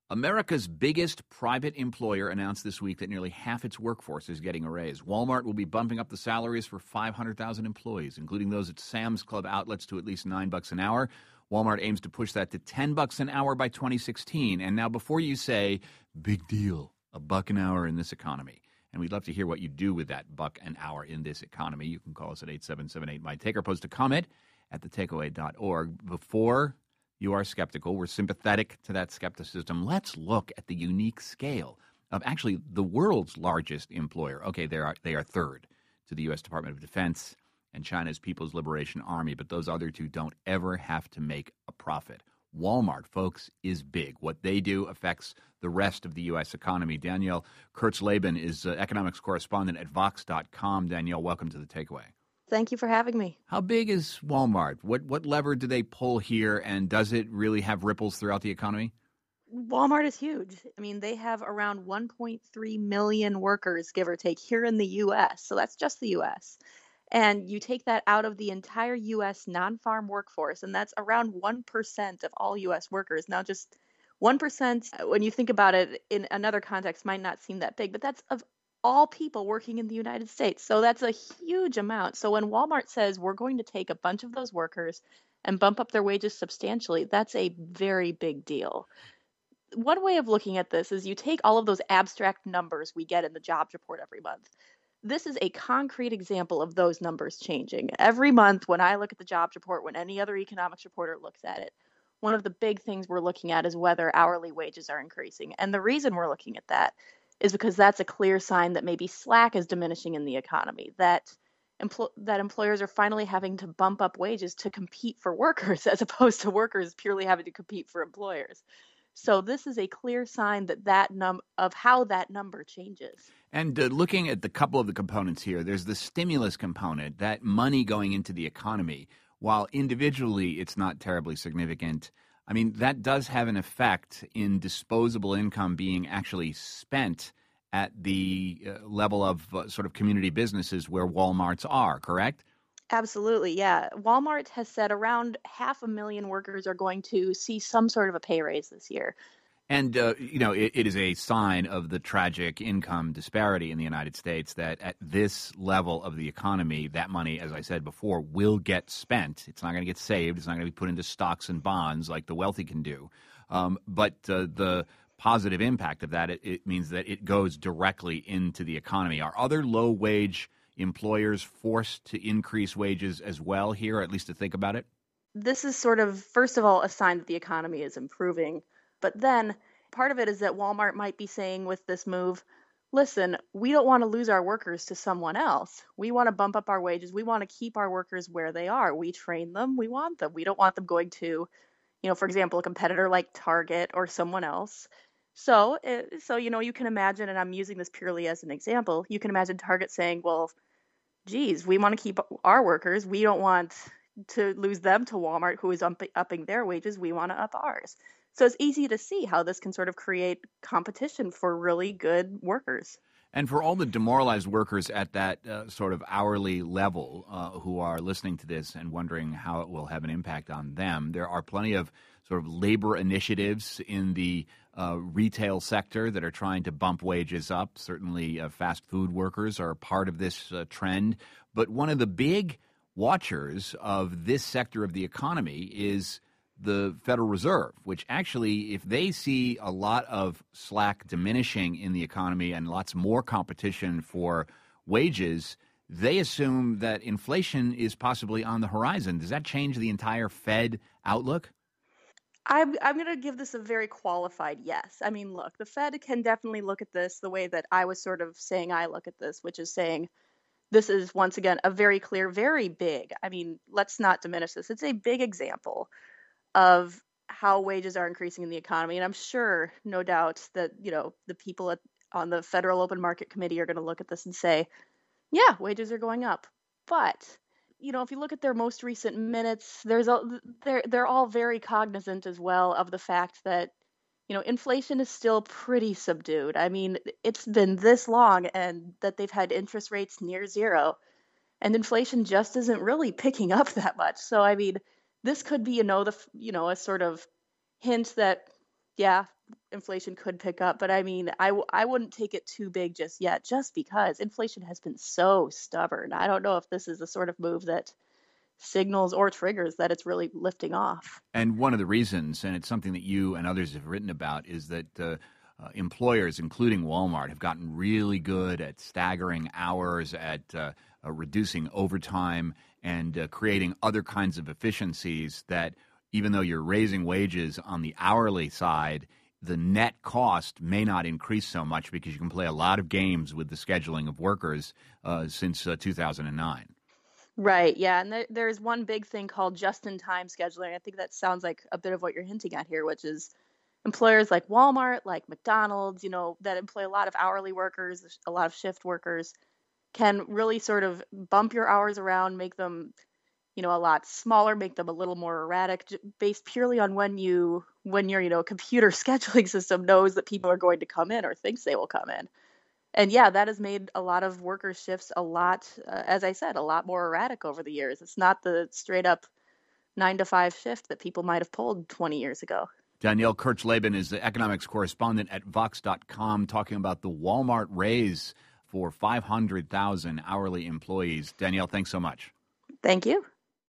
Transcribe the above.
America's biggest private employer announced this week that nearly half its workforce is getting a raise. Walmart will be bumping up the salaries for 500,000 employees, including those at Sam's Club outlets, to at least $9 an hour. Walmart aims to push that to $10 an hour by 2016. And now, before you say, big deal, $1 an hour in this economy, and we'd love to hear what you do with that $1 an hour in this economy, you can call us at 877-8-MY-TAKE or post a comment at thetakeaway.org. Before you are skeptical, we're sympathetic to that skepticism. Let's look at the unique scale of actually the world's largest employer. Okay, they are third to the U.S. Department of Defense and China's People's Liberation Army, but those other two don't ever have to make a profit. Walmart, folks, is big. What they do affects the rest of the U.S. economy. Danielle Kurtz-Laban is economics correspondent at Vox.com. Danielle, welcome to The Takeaway. Thank you for having me. How big is Walmart? What lever do they pull here, and does it really have ripples throughout the economy? Walmart is huge. I mean, they have around 1.3 million workers, give or take, here in the U.S. So that's just the U.S. And you take that out of the entire U.S. non-farm workforce, and that's around 1% of all U.S. workers. Now, just 1%, when you think about it in another context, might not seem that big, but that's of all people working in the United States. So that's a huge amount. So when Walmart says we're going to take a bunch of those workers and bump up their wages substantially, that's a very big deal. One way of looking at this is you take all of those abstract numbers we get in the jobs report every month. This is a concrete example of those numbers changing. Every month when I look at the jobs report, when any other economics reporter looks at it, one of the big things we're looking at is whether hourly wages are increasing. And the reason we're looking at that is because that's a clear sign that maybe slack is diminishing in the economy, that employers are finally having to bump up wages to compete for workers as opposed to workers purely having to compete for employers. So this is a clear sign that of how that number changes. And looking at the couple of the components here, there's the stimulus component, that money going into the economy. While individually it's not terribly significant, I mean, that does have an effect in disposable income being actually spent at the level of sort of community businesses where Walmarts are, correct? Absolutely, yeah. Walmart has said around 500,000 workers are going to see some sort of a pay raise this year. And, it is a sign of the tragic income disparity in the United States that at this level of the economy, that money, as I said before, will get spent. It's not going to get saved. It's not going to be put into stocks and bonds like the wealthy can do. But the positive impact of that, it means that it goes directly into the economy. Are other low-wage employers forced to increase wages as well here, or at least to think about it? This is sort of, first of all, a sign that the economy is improving. But then part of it is that Walmart might be saying with this move, listen, we don't want to lose our workers to someone else. We want to bump up our wages. We want to keep our workers where they are. We train them. We want them. We don't want them going to, for example, a competitor like Target or someone else. So, you can imagine, and I'm using this purely as an example, you can imagine Target saying, well, geez, we want to keep our workers. We don't want to lose them to Walmart, who is upping their wages. We want to up ours. So it's easy to see how this can sort of create competition for really good workers. And for all the demoralized workers at that sort of hourly level who are listening to this and wondering how it will have an impact on them, there are plenty of sort of labor initiatives in the retail sector that are trying to bump wages up. Certainly fast food workers are part of this trend. But one of the big watchers of this sector of the economy is the Federal Reserve, which actually, if they see a lot of slack diminishing in the economy and lots more competition for wages, they assume that inflation is possibly on the horizon. Does that change the entire Fed outlook? I'm going to give this a very qualified yes. I mean, look, the Fed can definitely look at this the way that I was sort of saying I look at this, which is saying this is, once again, a very clear, very big, I mean, let's not diminish this. It's a big example of how wages are increasing in the economy. And I'm sure, no doubt, that, the people on the Federal Open Market Committee are going to look at this and say, yeah, wages are going up. But, if you look at their most recent minutes, they're all very cognizant as well of the fact that, inflation is still pretty subdued. I mean, it's been this long and that they've had interest rates near zero, and inflation just isn't really picking up that much. So, I mean, this could be, a sort of hint that yeah, inflation could pick up, but I mean, I wouldn't take it too big just yet, just because inflation has been so stubborn. I don't know if this is the sort of move that signals or triggers that it's really lifting off. And one of the reasons, and it's something that you and others have written about, is that employers, including Walmart, have gotten really good at staggering hours, at reducing overtime, and creating other kinds of efficiencies that, even though you're raising wages on the hourly side, the net cost may not increase so much because you can play a lot of games with the scheduling of workers since 2009. Right, yeah, and there's one big thing called just-in-time scheduling. I think that sounds like a bit of what you're hinting at here, which is employers like Walmart, like McDonald's, that employ a lot of hourly workers, a lot of shift workers, can really sort of bump your hours around, make them, a lot smaller, make them a little more erratic, based purely on when your, computer scheduling system knows that people are going to come in or thinks they will come in. And yeah, that has made a lot of worker shifts a lot, as I said, a lot more erratic over the years. It's not the straight up 9 to 5 shift that people might have pulled 20 years ago. Danielle Kirch-Laban is the economics correspondent at Vox.com, talking about the Walmart raise for 500,000 hourly employees. Danielle, thanks so much. Thank you.